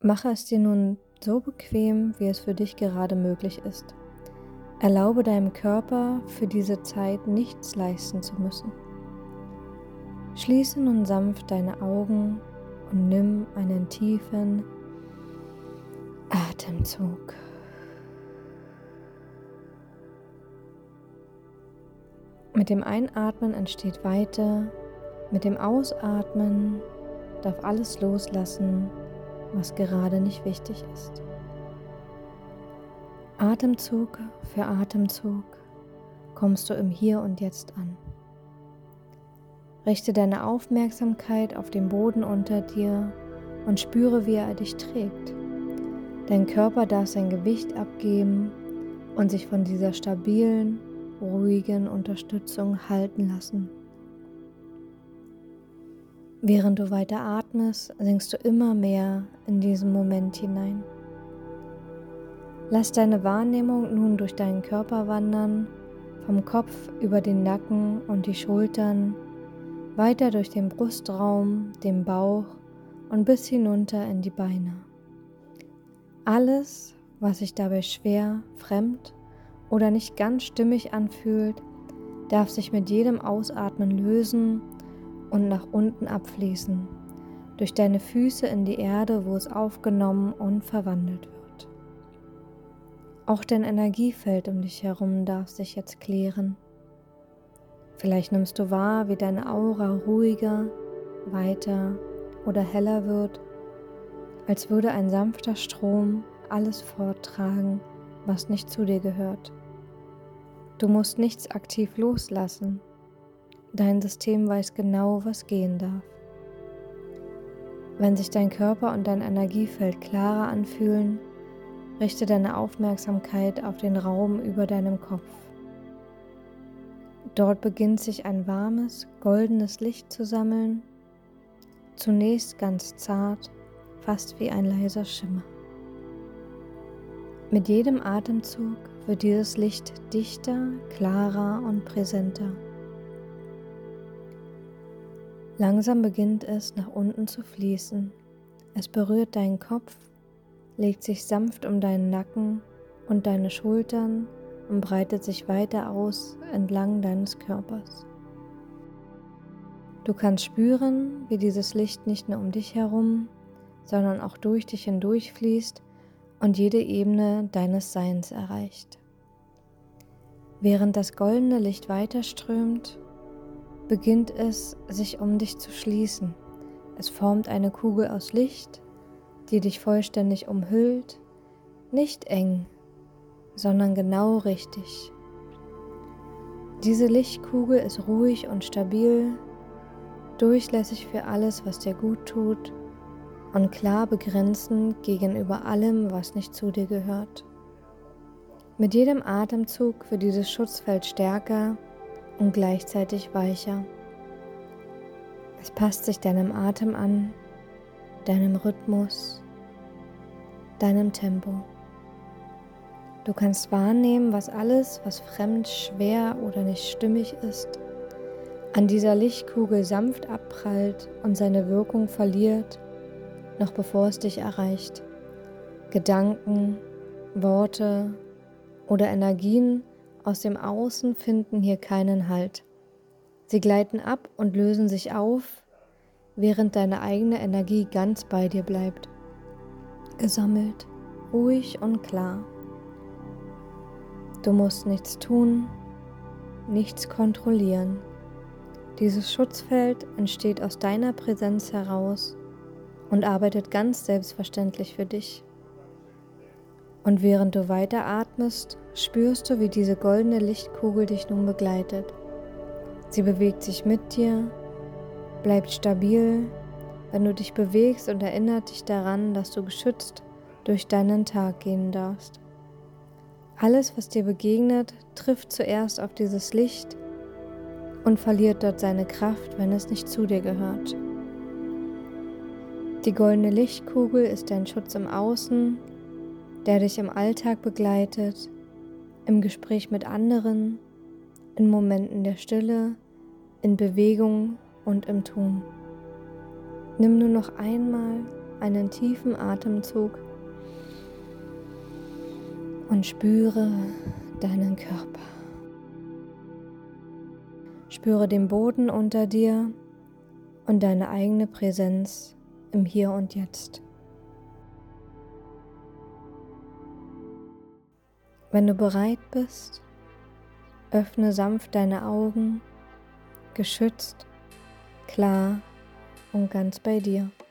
Mache es dir nun so bequem, wie es für dich gerade möglich ist. Erlaube deinem Körper, für diese Zeit nichts leisten zu müssen. Schließe nun sanft deine Augen und nimm einen tiefen Atemzug. Mit dem Einatmen entsteht Weite, mit dem Ausatmen darf alles loslassen, was gerade nicht wichtig ist. Atemzug für Atemzug kommst du im Hier und Jetzt an. Richte deine Aufmerksamkeit auf den Boden unter dir und spüre, wie er dich trägt. Dein Körper darf sein Gewicht abgeben und sich von dieser stabilen, ruhigen Unterstützung halten lassen. Während du weiter atmest, sinkst du immer mehr in diesen Moment hinein. Lass deine Wahrnehmung nun durch deinen Körper wandern, vom Kopf über den Nacken und die Schultern, weiter durch den Brustraum, den Bauch und bis hinunter in die Beine. Alles, was sich dabei schwer, fremd oder nicht ganz stimmig anfühlt, darf sich mit jedem Ausatmen lösen und nach unten abfließen, durch deine Füße in die Erde, wo es aufgenommen und verwandelt wird. Auch dein Energiefeld um dich herum darf sich jetzt klären. Vielleicht nimmst du wahr, wie deine Aura ruhiger, weiter oder heller wird, als würde ein sanfter Strom alles forttragen, was nicht zu dir gehört. Du musst nichts aktiv loslassen. Dein System weiß genau, was gehen darf. Wenn sich dein Körper und dein Energiefeld klarer anfühlen, richte deine Aufmerksamkeit auf den Raum über deinem Kopf. Dort beginnt sich ein warmes, goldenes Licht zu sammeln, zunächst ganz zart, fast wie ein leiser Schimmer. Mit jedem Atemzug wird dieses Licht dichter, klarer und präsenter. Langsam beginnt es, nach unten zu fließen. Es berührt deinen Kopf, legt sich sanft um deinen Nacken und deine Schultern und breitet sich weiter aus entlang deines Körpers. Du kannst spüren, wie dieses Licht nicht nur um dich herum, sondern auch durch dich hindurch fließt und jede Ebene deines Seins erreicht. Während das goldene Licht weiterströmt, beginnt es, sich um dich zu schließen. Es formt eine Kugel aus Licht, die dich vollständig umhüllt, nicht eng, sondern genau richtig. Diese Lichtkugel ist ruhig und stabil, durchlässig für alles, was dir gut tut und klar begrenzend gegenüber allem, was nicht zu dir gehört. Mit jedem Atemzug wird dieses Schutzfeld stärker und gleichzeitig weicher. Es passt sich deinem Atem an, deinem Rhythmus, deinem Tempo. Du kannst wahrnehmen, was alles, was fremd, schwer oder nicht stimmig ist, an dieser Lichtkugel sanft abprallt und seine Wirkung verliert, noch bevor es dich erreicht. Gedanken, Worte oder Energien aus dem Außen finden hier keinen Halt. Sie gleiten ab und lösen sich auf, während deine eigene Energie ganz bei dir bleibt. Gesammelt, ruhig und klar. Du musst nichts tun, nichts kontrollieren. Dieses Schutzfeld entsteht aus deiner Präsenz heraus und arbeitet ganz selbstverständlich für dich. Und während du weiter atmest, spürst du, wie diese goldene Lichtkugel dich nun begleitet. Sie bewegt sich mit dir, bleibt stabil, wenn du dich bewegst und erinnert dich daran, dass du geschützt durch deinen Tag gehen darfst. Alles, was dir begegnet, trifft zuerst auf dieses Licht und verliert dort seine Kraft, wenn es nicht zu dir gehört. Die goldene Lichtkugel ist dein Schutz im Außen, der dich im Alltag begleitet, im Gespräch mit anderen, in Momenten der Stille, in Bewegung und im Tun. Nimm nur noch einmal einen tiefen Atemzug und spüre deinen Körper. Spüre den Boden unter dir und deine eigene Präsenz im Hier und Jetzt. Wenn du bereit bist, öffne sanft deine Augen, geschützt, klar und ganz bei dir.